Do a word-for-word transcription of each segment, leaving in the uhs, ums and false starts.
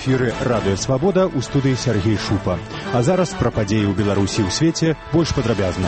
эфіры Радыё Свабода, у студыі Сергей Шупа. А зараз пра падзеі ў Беларусі і ў свеце больш падрабязна.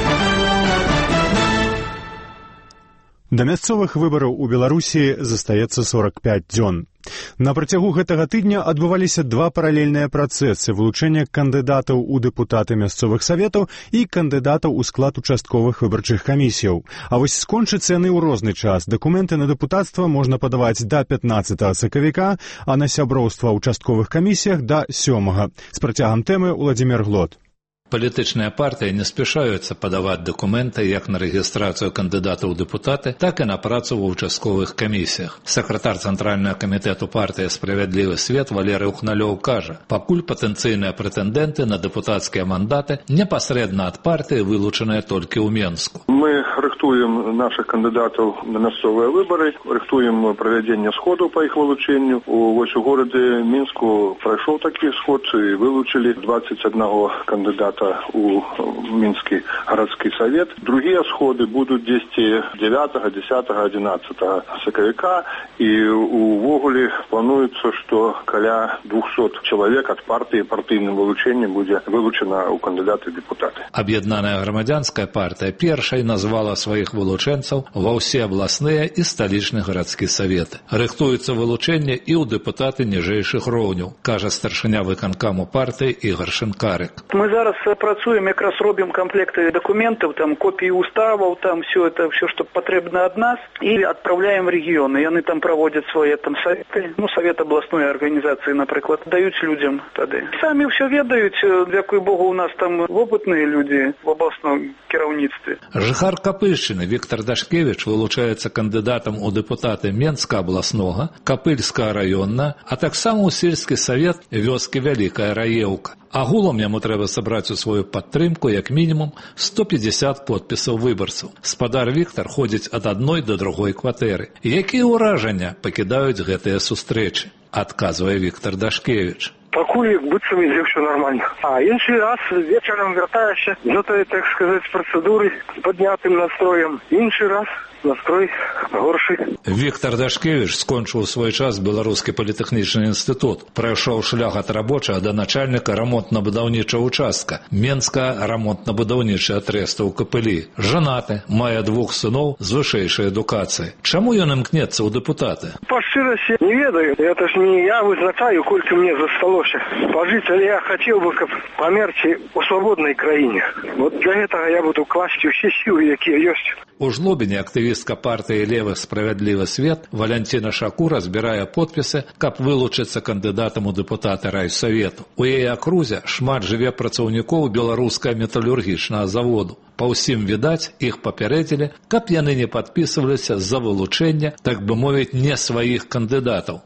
Да мясцовых выбараў у Беларусі застаецца сорок пяць дзён. На працягу гэтага тыдня адбываліся два паралельныя працэсы вылучэння кандыдатаў у дэпутаты мясцовых саветаў і кандыдатаў у склад участковых выбарчых камісіяў. А вось скончыцца яны ў розны час. Дакументы на дэпутацтва можна падаваць да пятнаццатага сакавіка, а на сяброўства ў участковых камісіях да сёмага. З працягам тэмы Уладзімір Глот. Палітычныя партыі не спяшаюцца падаваць дакументы як на рэгістрацыю кандыдатаў у дэпутаты, так і на працу ва ўчастковых камісіях. Сакратар Цэнтральнага камітэту партыі «Справядлівы свет» Валерый Ухналёў кажа, пакуль патэнцыйныя прэтэндэнты на дэпутацкія мандаты непасрэдна ад партыі вылучаныя толькі ў Менску. Мы рыхтуем нашых кандыдатаў на мясцовыя выбары, рыхтуем правядзенне сходаў па іх вылучэнню. Вось у горадзе Мінску прайшоў такі сход і вылучылі двадцать аднаго кандыдата у Мінскі гарадскі савет. Другія сходы будуць дзесьці дзевятага, дзесятага, адзінаццатага сакавіка, і увогуле плануецца, што каля двухсот чалавек ад партыі партыйным вылучэннем будзе вылучана ў кандыдаты дэпутаты. Аб'яднаная грамадзянская партыя першай назвала сваіх вылучэнцаў ва ўсе абласныя і сталічны гарадскі саветы. Рыхтуецца вылучэнне і ў дэпутаты ніжэйшых роўняў, кажа старшыня выканкаму партыі Ігор Шинкарик. Мы зараз працуем, якраз робім комплекты документов, там копии уставов, там все это, все, что потребно от нас, и отправляем в регионы. И они там проводят свои там советы, ну, совет областной организации, например, дают людям тогда. Сами все ведают, дякую Богу, у нас там опытные люди в областном кіраўніцтве. Жыхар Капыльшчыны Віктор Дашкевич вылучаецца кандыдатам у дэпутаты Менска абласнога, Капыльскага раённа, а таксама ў сельскі савет вёскі Вялікая Раеўка. Агулам яму трэба сабраць у сваю падтрымку як мінімум сто пятьдесят подпісаў выбарцаў. Спадар Віктор ходзіць ад адной да другой кватэры. Якія ўражання пакідаюць гэтыя сустрэчы? Адказвае Віктор Дашкевич. Пакуль быццам ідзе ўсё нормально. А іншы раз вечарам вяртаешся з гэтай, так сказаць, працэдуры паднятым настроем. Іншы раз настрой горшы. Віктор Дашкевич скончыў у свой час Беларускі політэхнічны інстытут. Прайшоў шлях ад рабочага да начальніка рамонтна-будаўнічага участка Менска рамонтна-будаўнічая трэста ў Капылі. Жанаты, мае двух сыноў з вышэйшай адукацыяй. Чаму ён імкнецца ў дэпутаты? Па шчырасці не ведаю. Это ж не я вызначаю, колькі мне засталося пажыць, але я хацеў бы, каб памерці ў свабоднай краіне. Вот для гэтага я буду класці ўсе сілы, якія ёсць. У Жлобіне актывістка партыі левых «Справядлівы свет» Валянціна Шакура збірае подпісы, каб вылучыцца кандыдатам у дэпутаты райсавету. У яе акрузе шмат жыве працаўнікоў беларускага металургічнага заводу. Па ўсім відаць, іх папярэдзілі, каб яны не падпісваліся за вылучэнне, так бы мовіць, не сваіх кандыдатаў.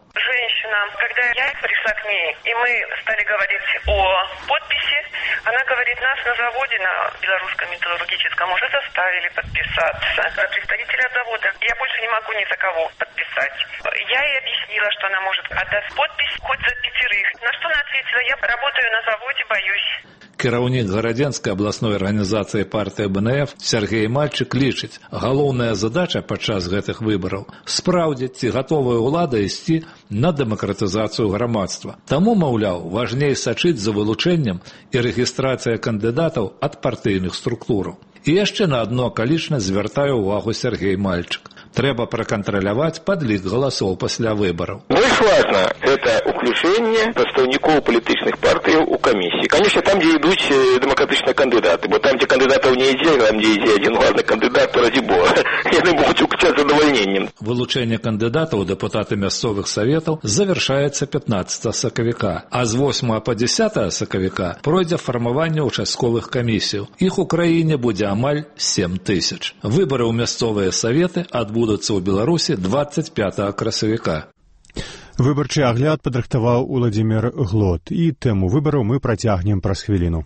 Когда я пришла к ней, и мы стали говорить о подписи, она говорит, нас на заводе, на белорусском металлургическом, уже заставили подписаться. Представители от завода, я больше не могу ни за кого подписать. Я ей объяснила, что она может отдать подпись хоть за пятерых. На что она ответила, я работаю на заводе, боюсь. Кіраўнік Гарадзенскай абласной арганізацыі партыі бэ эн эф Сергей Мальчык лічыць, галоўная задача падчас гэтых выбараў спраўдзіць, ці гатовая ўлада ісці на дэмакратызацыю грамадства. Таму, маўляў, важней сачыць за вылучэннем і рэгістрацыя кандыдатаў ад партыйных структураў. І яшчэ на адну акалічнасць звяртае ўвагу Сергей Мальчык. Трэба пракантраляваць падлік галасоў пасля выбараў. Больш важна это уключэнне прадстаўнікоў палітычных партыяў у камісіі. Конечно, там, дзе ідуць дэмакратычныя кандыдаты, бо там, дзе кандыдатаў не ідзе, там, дзе ідзе адзін важны кандыдат, то раді Бога, яны могуць уключаць задавальненнем. Вылучэнне кандыдатаў у дэпутаты мясцовых саветаў завяршаецца пятнаццатага сакавіка, а з восьмага па дзесятага сакавіка пройдзе фармаванне участковых камісіяў. Іх у краіне будзе амаль сем тысяч. Выбары ў мясцовыя саветы адбудуцца ў Беларусі двадцать пятага красавіка. Выбарчы агляд падрыхтаваў Уладзімір Глот, і тэму выбараў мы працягнем праз хвіліну.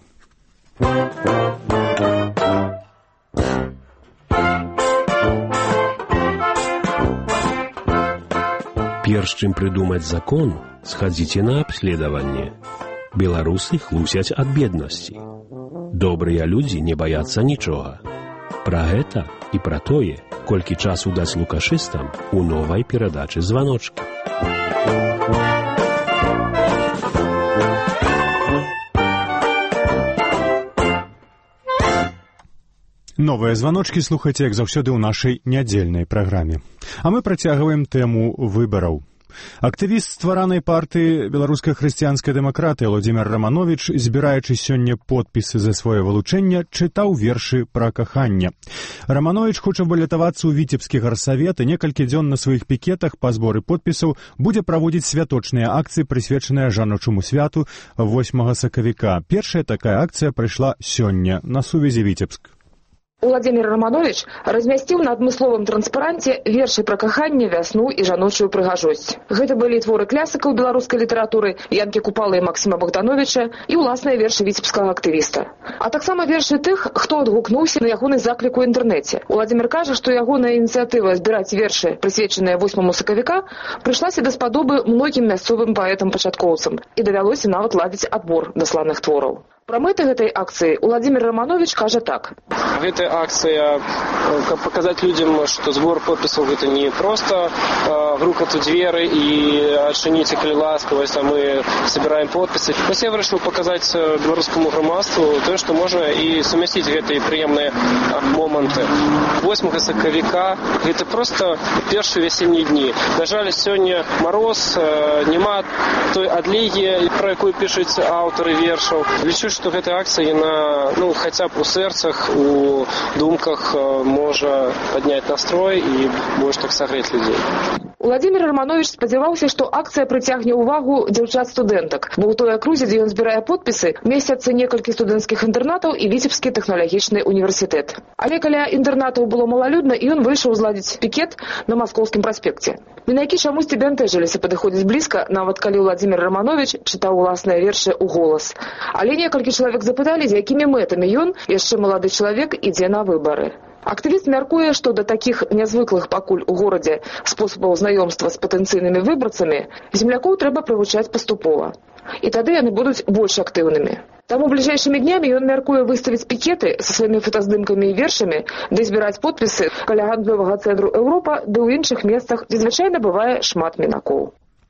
Перш чым прыдумаць закон, схадзіце на абследаванне. Беларусы хлусяць ад беднасці. Добрыя людзі не баяцца нічога. Пра гэта і пра тое, колькі часу даць лукашыстам у новай перадачы званочкі. Новыя званочкі слухайце, як заўсёды, ў нашай нядзельнай праграме. А мы працягваем тэму выбараў. Актывіст стваранай партыі беларускай хрысціянскай дэмакратыі Владзімір Раманович, збіраючы сёння подпісы за сваё вылучэнне, чытаў вершы пра каханне. Раманович хоча балятавацца ў віцебскі гарсавет і некалькі дзён на сваіх пікетах па зборы подпісаў будзе праводзіць святочныя акцыі, прысвечаныя жаночаму святу восьмага сакавіка. Першая такая акцыя прайшла сёння на сувязі Віцебск. Владзімір Раманович размясціў на адмысловым транспаранце вершы пра каханне, вясну і жаночую прыгажосць. Гэта былі творы класікаў беларускай літаратуры Янкі Купалы і Максіма Богдановича і ўласныя вершы віцебскага актывіста. А таксама вершы тых, хто адгукнуўся на ягоны заклік у інтэрнэце. Владзімір кажа, што ягоная ініцыятыва збіраць вершы, прысвечаныя восьмаму сакавіка, прыйшлася даспадобы многім мясцовым паэтам-пачаткоўцам і давялося нават ладзіць адбор дасланых твораў. Пра мэты гэтай акцыі Владзімір Раманович кажа так. Гэтая акцыя, каб паказаць людзям, што збор подпісаў гэта не проста э, грукаць у дзверы і адчыніце, калі ласка, вось мы собираем подпісы. Вось я вырашыў паказаць беларускаму грамадству тое, што можна і сумясціць гэтыя прыемныя моманты. восьмага сакавіка гэта проста першыя вясельныя дні. На жаль, сёння мароз, э, няма той адлігі, пра якую пішуць аўтары вершаў. Лічу, што гэтая акцыя, яна, ну, хаця б у сэрцах, у думках можа падняць настрой і больш так сагрэць людзей. Владзімір Раманович спадзяваўся, што акцыя прыцягне ўвагу дзяўчат-студэнтак, бо ў той акрузе, дзе ён збірае подпісы, месцяцца некалькі студэнцкіх інтэрнатаў і Віцебскі тэхналагічны універсітэт. Але каля інтэрнатаў было малалюдна, і ён выйшаў зладзіць пікет на Маскоўскім праспекце. Мінайкі чамусьці бянтэжыліся падыходзіць блізка, нават калі Владзімір Раманович чытаў уласныя вершы ў голас. Але некалькі чалавек запыталі, з якімі мэтамі ён, яшчэ малады чалавек, ідзе на выбары. Актывіст мяркуе, што да такіх нязвыклых пакуль у горадзе спосабаў знаёмства з патэнцыйнымі выбарцамі землякоў трэба прывучаць паступова. І тады яны будуць больш актыўнымі. Таму бліжэйшымі днямі ён мяркуе выставіць пікеты са сваімі фотаздымкамі і вершамі, ды збіраць подпісы каля гандлёвага цэнтру Еўропа, ды ў іншых месцах, дзе звычайна бывае шмат мінакоў.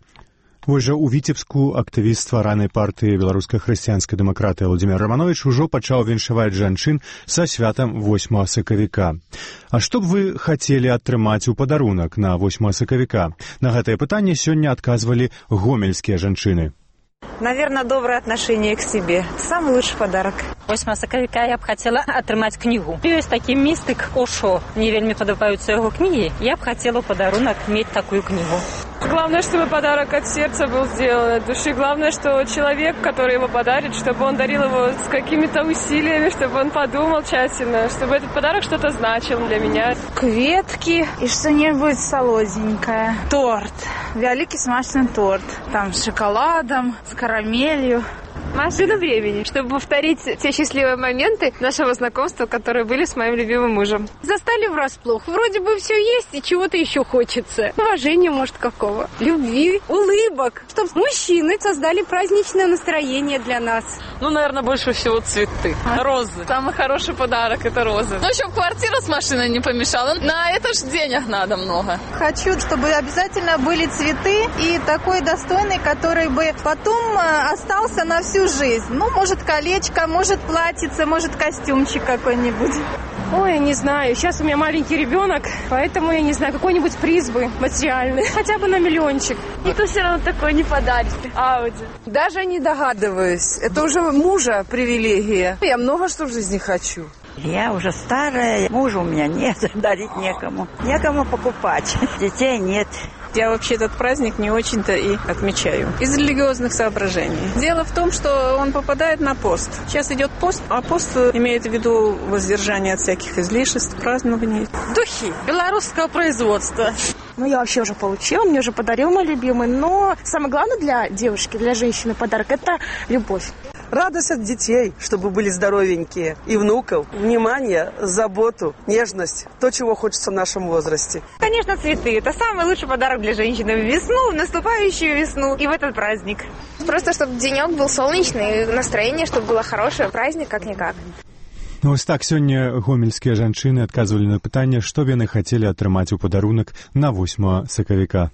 Вось жа ў Віцебску актывіст стваранай партыі беларускай хрысціянскай дэмакратыі Владзімір Раманович ужо пачаў віншаваць жанчын са святам восьмага сакавіка. А што б вы хацелі атрымаць у падарунак на восьмага сакавіка? На гэтае пытанне сёння адказвалі гомельскія жанчыны. Наверное, доброе отношение к себе. Самый лучший подарок. восьмага сакавіка я б хотела атрымаць книгу. Ёсць такі містык Ошо. Мне вельмі падабаюцца яго книги. Я б хотела подарунок иметь такую книгу. Главное, чтобы подарок от сердца был сделан, от души. Главное, что человек, который его подарит, чтобы он дарил его с какими-то усилиями, чтобы он подумал тщательно, чтобы этот подарок что-то значил для меня. Кветки и что-нибудь солоденькое. Торт. Великий смачный торт. Там с шоколадом, с карамелью. Машину времени, чтобы повторить те счастливые моменты нашего знакомства, которые были с моим любимым мужем. Застали врасплох. Вроде бы все есть и чего-то еще хочется. Уважения, может, какого. Любви, улыбок. Чтобы мужчины создали праздничное настроение для нас. Ну, наверное, больше всего цветы. Розы. Самый хороший подарок – это розы. Ну, еще квартира с машиной не помешала. На это ж денег надо много. Хочу, чтобы обязательно были цветы и такой достойный, который бы потом остался на всю жизнь. Ну, может, колечко, может, платьице, может, костюмчик какой-нибудь. Ой, я не знаю. Сейчас у меня маленький ребенок, поэтому, я не знаю, какой-нибудь приз бы материальный. Хотя бы на миллиончик. Никто все равно такой не подарит. Ауди. Даже не догадываюсь. Это уже мужа привилегия. Я много что в жизни хочу. Я уже старая, мужа у меня нет, дарить некому. Некому покупать. Детей нет. Я вообще этот праздник не очень-то и отмечаю. Из религиозных соображений. Дело в том, что он попадает на пост. Сейчас идет пост, а пост имеет в виду воздержание от всяких излишеств, празднований. Духи белорусского производства. Ну, я вообще уже получила, мне уже подарил мой любимый. Но самое главное для девушки, для женщины подарок – это любовь. Радость от детей, чтобы были здоровенькие, и внуков. Внимание, заботу, нежность. То, чего хочется в нашем возрасте. Конечно, цветы. Это самый лучший подарок для женщины в весну, в наступающую весну и в этот праздник. Просто, чтобы денек был солнечный, настроение, чтобы было хорошее. Праздник как-никак. Ну, вось так сёння гомельскія жанчыны адказвалі на пытанне, што б яны хацелі атрымаць у падарунак на восьмага сакавіка.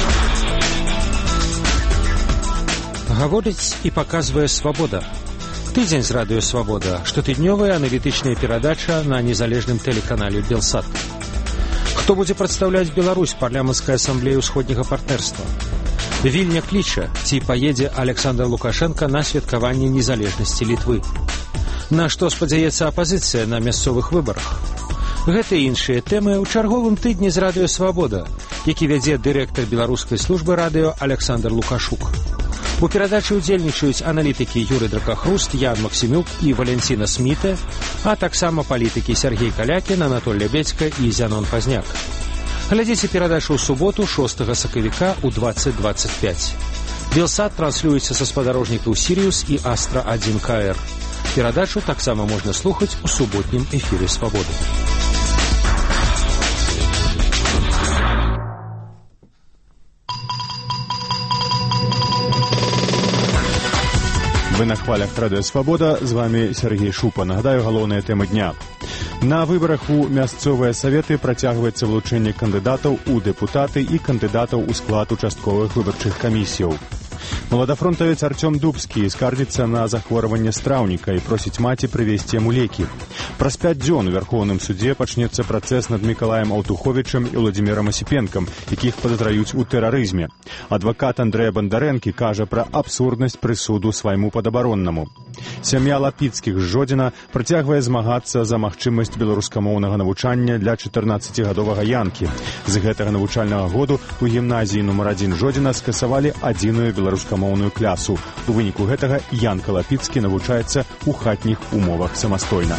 Гаворыць і паказвае свабода. Тыдзень з радыё «Свабода». Штотыднёвая аналітычная перадача на незалежным тэлеканале «Белсат». Хто будзе прадстаўляць Беларусь парламенцкай асамблеі ўсходняга партнерства? Вільня кліча, ці паедзе Александр Лукашенко на святкаванне незалежнасці Літвы. На што спадзяецца апазіцыя на мясцовых выбарах? Гэта і іншыя тэмы ў чарговым тыдні з радыё «Свабода», які вядзе дырэктар беларускай службы радыё Александр Лукашук. У перадачы ўдзельнічаюць аналітыкі Юрый Дракахруст, Ян Максімюк і Валянціна Сміте, а таксама палітыкі Сергей Калякін, Анатоль Лябедзька і Зянон Пазняк. Глядзіце перадачу ў суботу шостага сакавіка ў дваццаць дваццаць пяць. Белсат транслюецца са спадарожнікаў «Сіриус» і «Астра один ка эр». Перадачу таксама можна слухаць у суботнім эфіры «Свабоды». Вы на хвалях радыё «Свабода», з вами Сергей Шупа. Нагадаю, галоўныя тэмы дня. На выбарах у мясцовыя саветы працягваецца вылучэнне кандыдатаў у дэпутаты і кандыдатаў у склад участковых выбарчых камісіяў. Маладафронтавец Артём Дубскі скардзіцца на захворванне страўніка і просіць маці прывезці яму лекі. Праз пяць дзён у Вярхоўным судзе пачнецца працэс над Мікалаем Аўтуховічам і Владзімірам Асіпенкам, якіх падазраюць у тэрарызме. Адвакат Андрэя Бандарэнкі кажа пра абсурднасць прысуду свайму падабароннаму. Сям'я Лапіцкіх з Жодзіна працягвае змагацца за магчымасць беларускамоўнага навучання для чатырнаццацігадовага Янкі. З гэтага навучальнага году у гімназіі нумар адзін Жодзіна скасавалі адзіную беларускамоўную клясу. У выніку гэтага Янка Лапіцкі навучаецца ў хатніх умовах самастойна.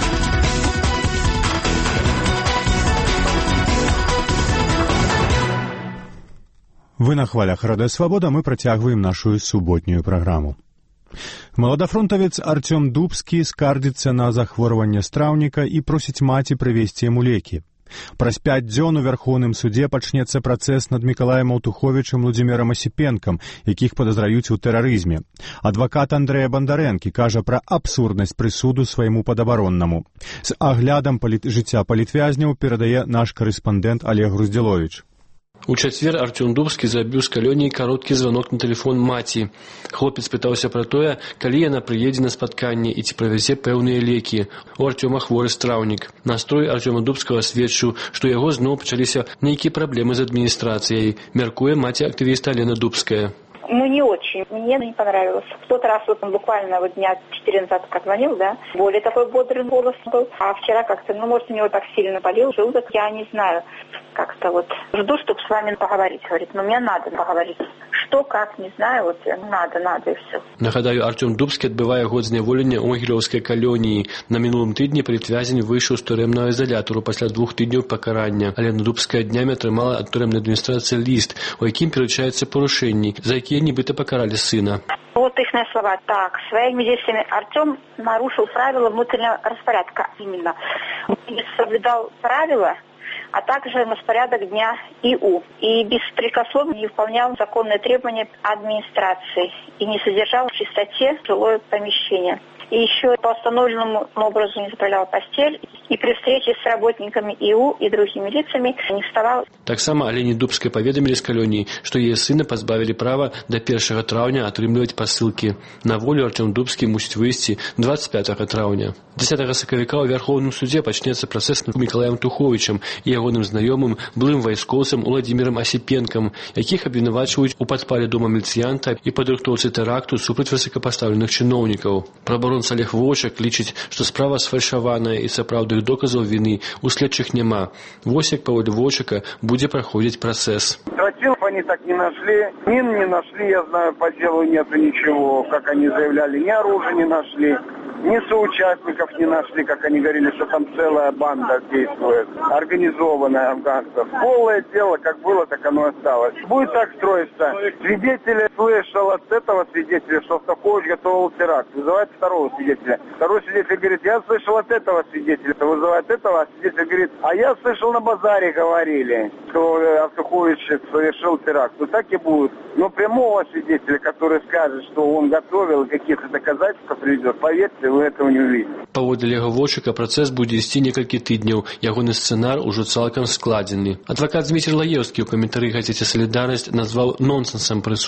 Вы на хвалях радыё «Свабода», мы працягваем нашу суботнюю праграму. Маладафронтавец Артём Дубскі скардзіцца на захворванне страўніка і просіць маці прывезці яму лекі. Праз пяць дзён у Вярхоўным судзе пачнецца працэс над Мікалаем Аўтуховічам, Владзімірам Асіпенкам, якіх падазраюць у тэрарызме. Адвакат Андрэя Бандарэнкі кажа пра абсурднасць прысуду свайму падабароннаму. З аглядам паліт... жыцця палітвязняў перадае наш карэспандэнт Олег Груздзіловіч. У чацвер Артём Дубскі зрабіў з калёніі кароткі званок на тэлефон маці. Хлопец пытаўся пра тое, калі яна прыедзе на спатканне і ці правязе пэўныя лекі. У Артёма хворы страўнік. Настрой Артёма Дубскага сведчыў, што яго зноў пачаліся нейкія праблемы з адміністрацыяй, мяркуе маці актывіста Алена Дубская. Ну, не очень. Мне не понравилось. В тот раз вот он буквально вот дня четыре назад позвонил, да, более такой бодрый голос был. А вчера как-то, ну, может, у него так сильно болел желудок, я не знаю. Как-то вот жду, чтобы с вами поговорить, говорит. Но мне надо поговорить. Что, как, не знаю, вот надо, надо и все. Нагадаю, Артём Дубскі адбывае год зняволення ў Могілёўскай калоніі. На мінулым тыдні палітвязень выйшаў з турэмнага изолятару пасля двух тыдняў пакарання. Алена Дубская днямі атрымала ад турэмнай адміністрацыі ліст, у якім пералічаюцца парушэнні, за якія нібыта пакаралі сына. Вот их слова. Так, своими действиями Артём нарушил правила внутреннего распорядка. Именно. Он не соблюдал правила, а также распорядок дня ИУ. И беспрекословно не выполнял законные требования администрации и не содержал в чистоте жилое помещение. И еще по установленному образу не заправлял постель. И при встрече с работниками ИУ и другими лицами не вставал. Таксама Алене Дубскай паведамілі з калоніі, што яе сына пазбавілі права да першага траўня атрымліваць пасылкі. На волю Артём Дубскі мусіць выйсці дваццаць пятага траўня. дзесятага сакавіка ў Вярхоўным судзе пачнецца працэс над Мікалаем Аўтуховічам і ягоным знаёмым, былым вайскоўцам Владзімірам Асіпенкам, якіх абвінавачваюць у падпале дома міліцыянта і падрыхтоўцы тэракту супраць высокапастаўленых чыноўнікаў. Праваабаронца Олег Вовчак лічыць, што справа сфальшаваная і сапраўдных доказаў віны у следчых няма. Вось як паводле Вовчака будзе праходзіць працэс. Тротилов они так не нашли, мин не нашли, я знаю, по делу нету ничего, как они заявляли, ни оружия не нашли, ни соучастников не нашли, как они говорили, что там целая банда действует, организованная афганцев. Полное дело, как было, так оно осталось. Будет так строиться. Свидетель слышал от этого свидетеля, что Ставкович готовил теракт. Вызывает второго свидетеля. Второй свидетель говорит, я слышал от этого свидетеля. Вызывает этого, а свидетель говорит, а я слышал на базаре говорили, что Ставкович совершил теракт. Ну так и будет. Но прямого свидетеля, который скажет, что он готовил, каких-то доказательств приведет, поверьте, вы этого не увидите. Паводле Олега Вовчака працэс будзе ісці некалькі тыдняў. Ягоны сцэнар ужо цалкам складзены. Адвакат Дмітрий Лаевскі ў каментары газеце «Салідарнасць» назваў нонсенсам прысуд, які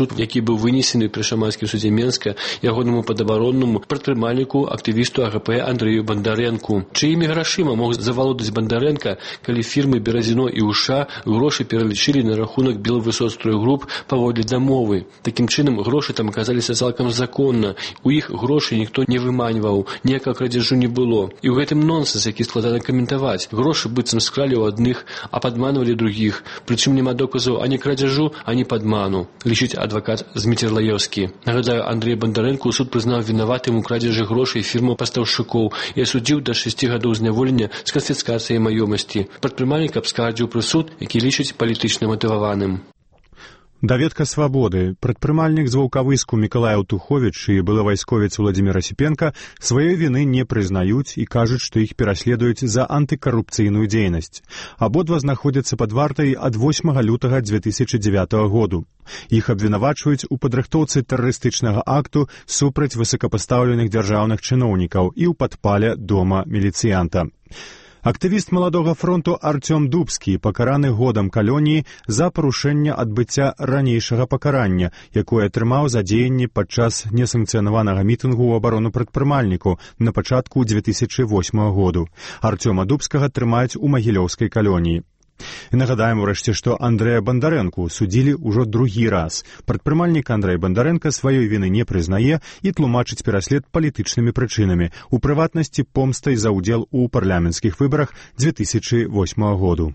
быў вынесены пры шаманскім судзе Менска ягонаму падабароннаму прадпрымальніку актывісту АГП Андрэю Бандарэнку. Чыімі грашыма мог завалодаць Бандарэнка, калі фірмы Беразіно і Уша грошы пералічылі на рахунак Белвысоцстрой груп паводле дамовы. Такім чынам грошы там аказаліся цалкам законна. У іх грошы ніхто не выманьваў, ніякага крадзяжу не было. І ў гэтым нонсенс, які складана каментаваць. Грошы быццам скралі ў адных, а падманвалі другіх. Прычым няма доказаў ані крадзяжу, ані падману, лічыць адвакат Зміцерлаёўскі. Нагадаю, Андрэй Бандарэнку суд прызнаў вінаватым у крадзяжы грошай фірмаў пастаўшчыкоў і асудзіў да шасці гадоў зняволення з канфіскацыяй маёмасці. Прадпрымальнік абскардзіў прысуд, які лічыць палітычна матываваным. Даведка свабоды. Прадпрымальнік з Ваўкавыску Мікалай Аўтуховіч і былы вайсковец Владзімір Асіпенка сваёй віны не прызнаюць і кажуць, што іх пераследуюць за антыкарупцыйную дзейнасць. Абодва знаходзяцца пад вартай ад восьмага лютага дзве тысячы дзевятага году. Іх абвінавачваюць у падрыхтоўцы тэрарыстычнага акту супраць высокапастаўленых дзяржаўных чыноўнікаў і ў падпале дома міліцыянта. Актывіст Маладога фронту Артём Дубскі пакараны годам калоніі за парушэнне адбыцця ранейшага пакарання, якое атрымаў за дзеянні падчас несанкцыянаванага мітынгу ў абарону прадпрымальніку на пачатку дзве тысячы восьмага году. Артёма Дубскага трымаюць у магілёўскай калоніі. І нагадаем урэшце, што Андрэя Бандарэнку судзілі ўжо другі раз. Прадпрымальнік Андрэй Бандарэнка сваёй віны не прызнае і тлумачыць пераслед палітычнымі прычынамі, у прыватнасці помстай за ўдзел у парламенцкіх выбарах дзве тысячы восьмага году.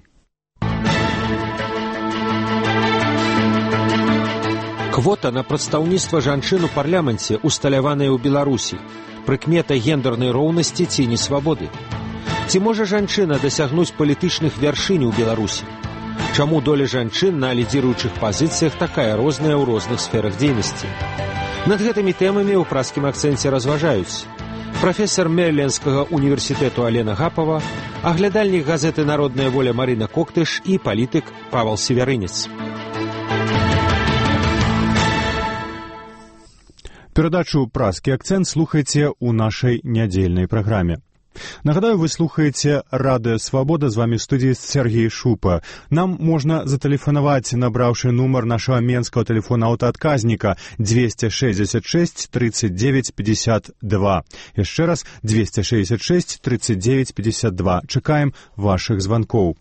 Квота на прадстаўніцтва жанчын у парламенце усталяваная ў Беларусі. Прыкмета гендернай роўнасці ці несвабоды. Ці можа жанчына дасягнуць палітычных вяршынь у Беларусі? Чаму доля жанчын на лідзіруючых пазіцыях такая розная ў розных сферах дзейнасці? Над гэтымі тэмамі ў праскім акцэнце разважаюць прафесар Мэриленскага універсітэту Алена Гапова, аглядальнік газеты «Народная воля» Марына Коктыш і палітык Павел Северынец. Перадачу «Праскі акцэнт» слухайце ў нашай нядзельнай праграме. Нагадаю, вы слухаеце Радыё Свабода, з вами в студии Сергей Шупа. Нам можна зателефанаваць, набраўшы нумар нашего менского телефона аўтаадказніка двести шестьдесят шесть тридцать девять пятьдесят два. Яшчэ раз двести шестьдесят шесть тридцать девять пятьдесят два. Чакаем ваших звонкоў.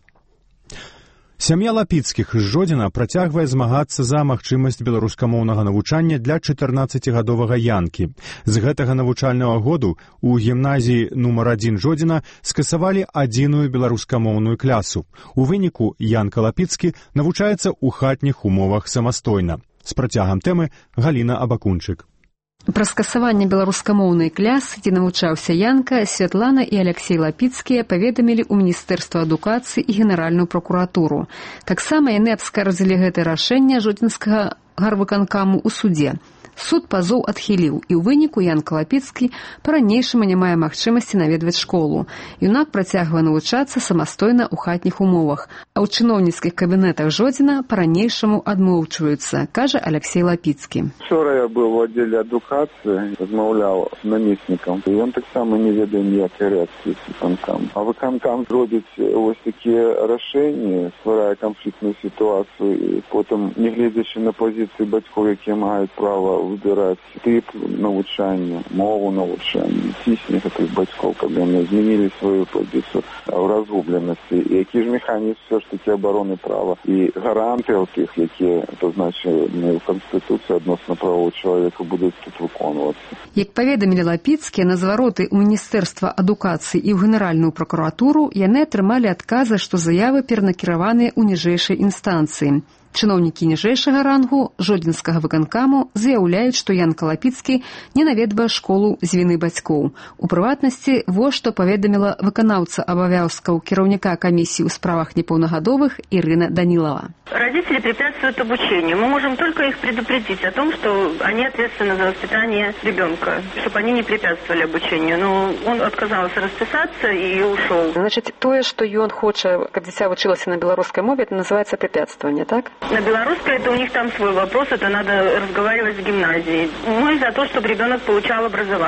Сям'я Лапіцкіх з Жодзіна працягвае змагацца за магчымасць беларускамоўнага навучання для чатырнаццацігадовага Янкі. З гэтага навучальнага году у гімназіі нумар адзін Жодзіна скасавалі адзіную беларускамоўную клясу. У выніку Янка Лапіцкі навучаецца ў хатніх умовах самастойна. З працягам тэмы Галіна Абакунчык. Пра скасаванне беларускамоўнай клясы, дзе навучаўся Янка, Святлана і Алексей Лапіцкія паведамілі ў Міністэрства адукацыі і Генеральную пракуратуру. Таксама яны абскардзілі гэтае рашэнне жодзінскага гарвыканкаму ў судзе. Суд пазоў адхіліў, і ў выніку Янка Лапіцкі па-ранейшаму не мае магчымасці наведваць школу. Юнак працягвае навучацца самастойна ў хатніх умовах, а ў чыноўніцкіх кабінетах Жодзіна па-ранейшаму адмоўчваюцца, кажа Алексей Лапіцкі. Учора я быў у аддзеле адукацыі, размаўляў з намеснікам, і ён таксама не ведае ніякай рэакцыі з выканкам. А выканкам робіць вось такія рашэнні, стварае канфліктную сітуацыю, і потым, не гледзячы на пазіцыі бацькоў, якія маюць права выбираць тип навучання, мову навучання, цісне гэтых бацькоў, каб яны змянілі сваю пазіцыю ў разгубленасці. І які ж механізм все ж таки абароны права і гаранты ў тых, якія, то значит, в Конституцыі адносна правоў чалавека будуць тут выконвацца. Як паведамілі Лапіцкія, на звароты ў Міністэрства адукацыі і ў Генеральную пракуратуру яны атрымалі адказы, што заявы перанакіраваныя ў ніжэйшай інстанцыі. Чыноўнікі ніжэйшага рангу жодзінскага выканкаму заяўляюць, што Янка Лапіцкі не наведвае школу з віны бацькоў. У прыватнасці, вось што паведаміла выканаўца абавязкаў кіраўніка камісіі ў справах непаўнагадовых Ирина Данилова. Родители препятствуют обучению. Мы можем только их предупредить о том, что они ответственны за воспитание ребенка, чтобы они не препятствовали обучению. Но он отказался расписаться и ушел. Значит, тое, что ён хоча, каб дзіця вучылася на беларускай мове, это называется препятствование, так? На белорусской это у них там свой вопрос, это надо разговаривать с гимназией. Мы за то, чтобы ребенок получал образование.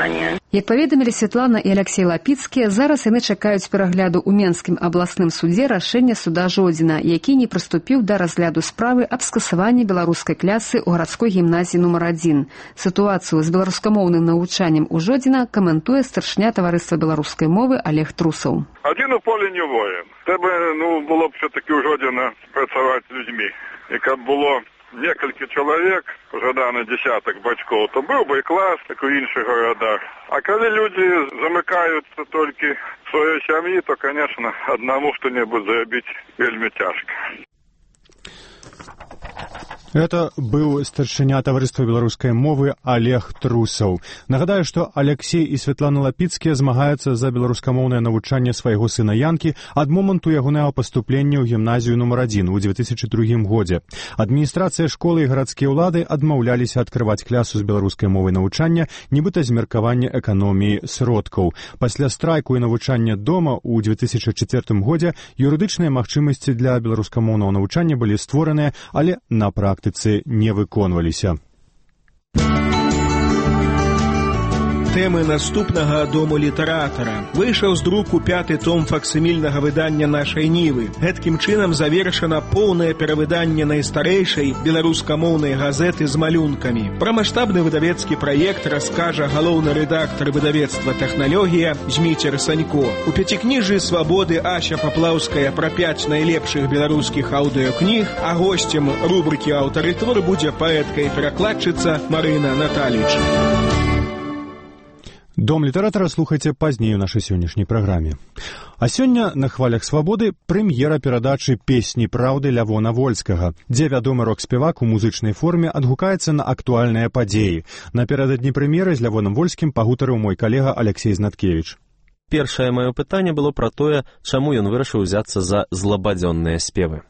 Як паведамілі Святлана і Алексей Лапіцкія, зараз яны чакаюць перагляду ў Менскім абласным судзе рашэння суда Жодзіна, які не прыступіў да разгляду справы аб скасаванні беларускай клясы ў гарадской гімназіі нумар адзін. Сітуацыю з беларускамоўным навучаннем у Жодзіна каментуе старшыня таварыства беларускай мовы Олег Трусаў. Один у полі не воїн. Тебе, ну, було б все-таки у Жодзіна працювати з людьми. І каб було некалькі чоловік, жадано десяток бацькоў, то быў бы і клас, так у іншых городах. А калі люди замыкаюцца толькі в сваёй сям'і, то, конечно, аднаму што-небудзь зрабіць вельмі цяжка. Это быў старшыня таварыства беларускай мовы Олег Трусаў. Нагадаю, што Алексей і Святлана Лапіцкія змагаюцца за беларускамоўнае навучанне свайго сына Янкі ад моманту ягонага паступлення ў гімназію нумар адзін у дзве тысячы другім годзе. Адміністрацыя школы і гарадскія ўлады адмаўляліся адкрываць клясу з беларускай мовай навучання, нібыта з меркавання эканоміі сродкаў. Пасля страйку і навучання дома ў дзве тысячы чацвёртым годзе юрыдычныя магчымасці для беларускамоўнага навучання былі створаныя, але на практыцы не выконваліся. Тэмы наступнага дому літаратара. Выйшаў з друку пяты том факсімільнага выдання нашай Нівы. Гэткім чынам завершана поўнае перавыданне найстарэйшай беларускамоўнай газеты з малюнкамі. Пра маштабны выдавецкі праект раскажа галоўны рэдактар выдавецтва «Тэхналогія» Зміцер Санько. У пяцікніжжы «Свабоды» Ася Паплаўская пра пяць найлепшых беларускіх аўдыёкніг, а госцем рубрыкі «Аўтары твор» будзе паэтка і перакладчыца Марына Наталіч. Дом літаратара слухайце пазней у нашай сённяшняй праграме. А сёння на хвалях свабоды прэм'ера перадачы «Песні праўды» Лявона Вольскага, дзе вядомы рок-спевак у музычнай форме адгукаецца на актуальныя падзеі. Напярэдадні прэм'еры з Лявонам Вольскім пагутарыў мой калега Алексей Знаткевіч. Першае маё пытанне было пра тое, чаму ён вырашыў узяцца за злабадзённыя спевы.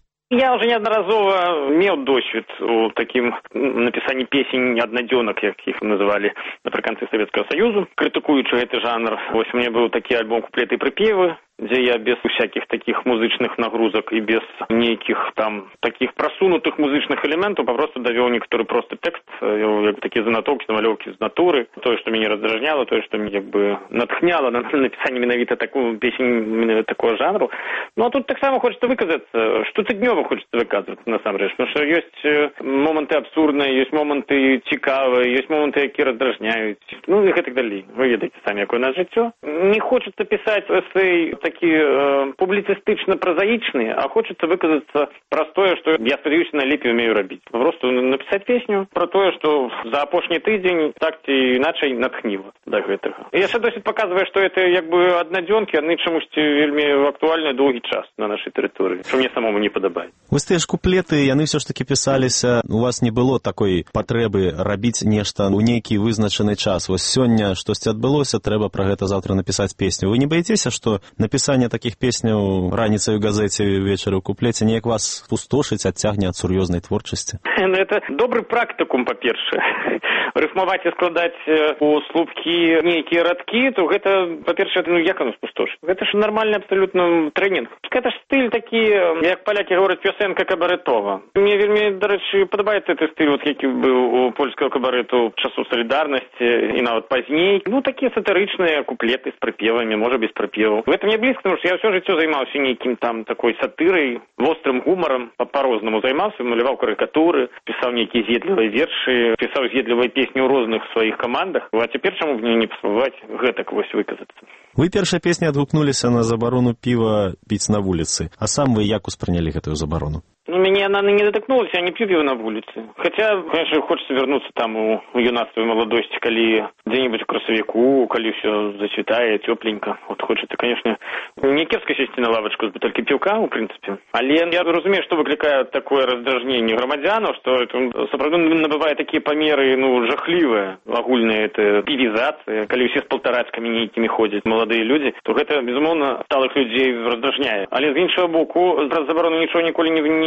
Я уже неодноразово имел досвід у таким написании песень одноденок, як их называли напрыканцы Советского Союзу, критикуючи гэты жанр. Вось у меня был такі альбом «Куплеты и припевы», где я без всяких таких музычных нагрузок и без неких там таких просунутых музычных элементов просто довел некоторый просто текст, як бы такие занотовки, намалёвки з натуры, то, что меня раздражняло, то, что меня як бы натхняло на написание менавіта такую песень такого жанру. Ну а тут так само хочется выказаться, штотыднёва хочется выказываться насамрэч, потому что есть моменты абсурдные, есть моменты цікавые, есть моменты, які раздражняют, ну и так далее. Вы ведаете сами, якое у нас жыццё. Не хочется писать эсэй такие э, публицистично-прозаичные, а хочется выказаться простое, что я, спадзяюся, найлепей умею рабіць. Просто написать песню про то, что за апошні тыдзень так ці іначай натхніла да гэтага. І яшчэ досвід паказвае, што это як бы аднадзёнкі, яны чамусьці вельмі актуальныя доўгі час на нашай тэрыторыі, што мне самому не падабае. Вось тыя ж куплеты, яны ўсё ж такі пісаліся, у вас не было такой патрэбы рабіць нешта ў нейкі вызначаны час. Вось сёння штосьці адбылося, трэба пра гэта заўтра напісаць песню. Вы не баіцеся, што напісанне такіх песняў раніцай у газеце, вечары ў куплеце неяк вас пустошыць, адцягне ад сур'ёзнай творчасці? Ну, это добры практыкум, па-першае. Рыфмаваць і складаць у слупкі нейкія радкі, то гэта, па-першае, ну як оно спустошыць? Гэта ж нармальны абсалютна трэнінг. Гэта ж стыль такі, як палякі говораць, песенка кабарэтова. Мне вельмі, дарэчы, падабаецца гэты стыль, вот які быў у польскага кабарэту часу салідарнасці і нават пазней. Ну, такія сатырычныя куплеты з прыпевамі, можа без прыпеваў. Гэта мне блізка, потому что я все жыццё займаўся нейкім там такой сатырай, вострым гумаром, по-рознаму займаўся, маляваў карыкатуры, пісаў нейкія з'едлівыя вершы, пісаў з'едлівыя песні ў розных сваіх камандах. А цяпер чаму б мне не паспрабаваць гэтак вось выказацца? Вы першай песні адгукнуліся на забарону піва піць на вуліцы. А сам вы як успрынялі гэтую забарону? Ну, меня она не дотыкнулась, я не пью пиво на улице. Хотя, конечно, хочется вернуться там у, у юнацтва и молодости, коли где-нибудь в красовику, коли все зацветает, тепленько. Вот хочется, конечно, не кепска сесть на лавочку с бутылькой пивка, в принципе. Але я разумею, что выкликает такое раздражнение громадянов, что это сапраўды набывает такие померы, ну, жахливые, огульные, это пивизация, коли все с полторацками нейкими ходят молодые люди, то это, безумовно, сталых людей раздражняет. Але з іншого боку, заборону ничего николи не, не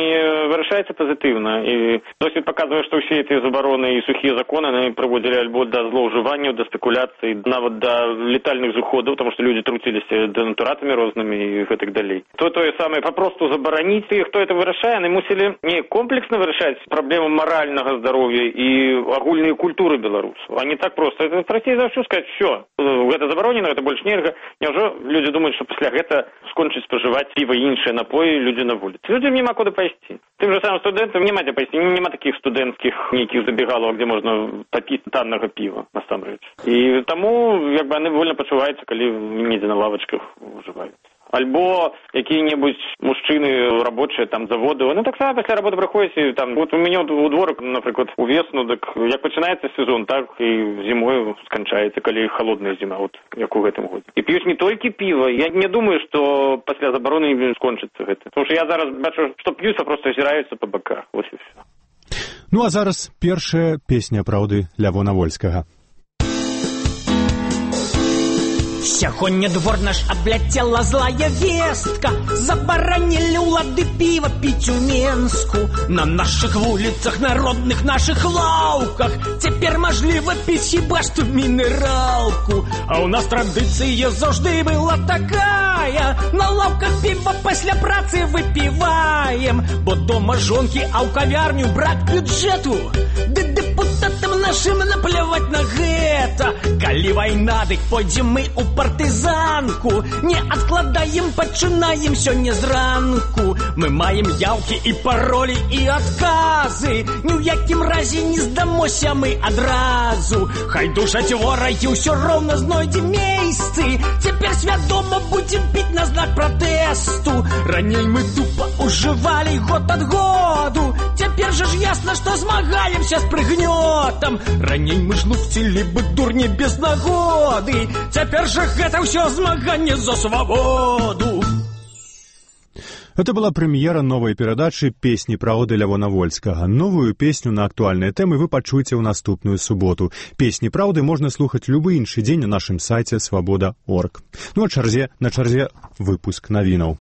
вырашаецца пазітыўна. І досвід паказвае, што ўсе гэтыя забароны і сухія законы яны прыводзілі альбо да злоўжыванняў, да спекуляцый, нават да летальных зыходаў, таму што людзі труціліся дэнатуратамі рознымі і гэтак далей. То тое самае папросту забараніць, і хто это вырашае, яны мусілі не комплексна вырашаць праблему маральнага здароўя і агульнай культуры беларусаў, а не так проста. Это прасцей за ўсё сказаць, все, гэта забаронена, гэта больш нельга. Няўжо людзі думаюць, што пасля гэта скончыць спажываць піва і іншыя напоі людзі на вуліцы. Людзям няма куды пайсці. Тым же самым студэнтам няма дзе пайсці, няма такіх студэнцкіх нейкіх забегалаў, где можна папіць таннага піва, насамрэч. І таму, як бы, яны вольна пачуваюцца, калі недзе на лавачках ужываюць. Альбо якія-небудзь мужчыны рабочыя, там, заводы, ну, таксама пасля работы прыходзяць, і там, вот у мяне у дворак, напрыклад, увесну, так, як пачынаецца сезон, так і зімой сканчаецца, калі холодная зіма, вот, як у гэтым годзе. І п'юць не толькі піва, я не думаю, што пасля забароны не скончыцца гэта. Тому што я зараз бачу, што п'юцца, просто азіраюцца па баках, вот і все. Ну, а зараз першая песня праўды Лявона Вольскага. Сягоння двор наш абляцела злая вестка. Забаранілі ўлады піва піць у Менску. На нашых вуліцах, народных нашых лаўках цяпер мажліва піць хіба што мінералку. А ў нас традыцыя заўжды была такая: на лаўках піва пасля працы выпіваем, бо дома жонкі, а ў кавярню брак бюджэту. Ды депутатам нашым напляваць на гэта. Калі вайна, дык пойдзем мы у партызанку. Не адкладаем, пачынаем сёння зранку. Мы маем яўкі і паролі і адказы. Ні ў якім разе не здамося мы адразу. Хай душаць ворагі, ўсё роўна знойдзем месцы. Цяпер свядома будзем піць на знак пратэсту. Раней мы тупа ўжывалі год ад году. Цяпер жа ж ясна, што змагаемся з прыгнётам. Раней мы жлупцілі бы дурні без нагоды. Цяпер жа гэта ўсё змаганне за свабоду. Это была прэм'ера новай перадачы «Песні праўды» Лявона Вольскага. Новую песню на актуальныя тэмы вы пачуеце ў наступную суботу. «Песні праўды» можна слухаць любы іншы дзень на нашым сайце свабода точка орг. Ну а чарзе, на чарзе выпуск навінаў.